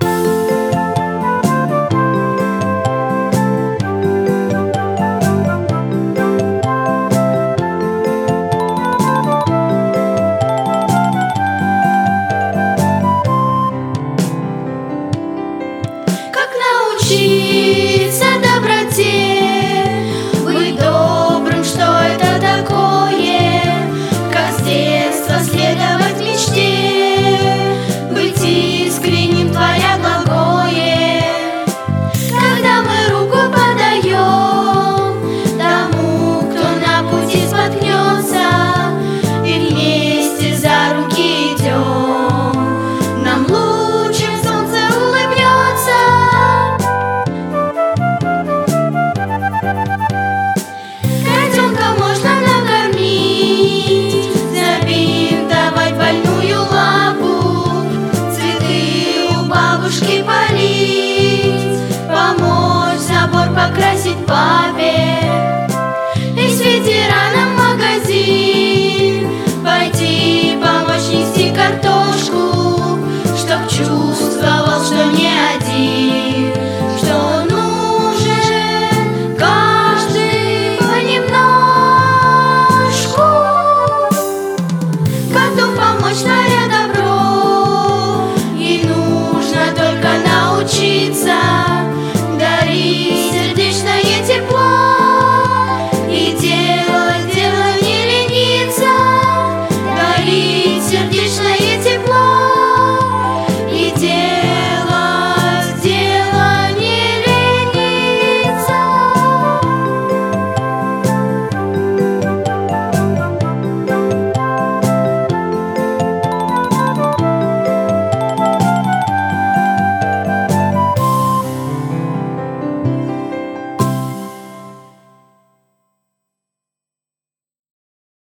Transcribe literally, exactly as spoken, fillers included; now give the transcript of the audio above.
Учиться доброте, быть добрым, что это такое? Как с детства следовать мечте, быть искренним, творя благое. Когда мы руку подаем тому, кто на пути споткнется, и вместе за руки идем, нам лучше солнце улыбнется. Полить, помочь забор покрасить папе.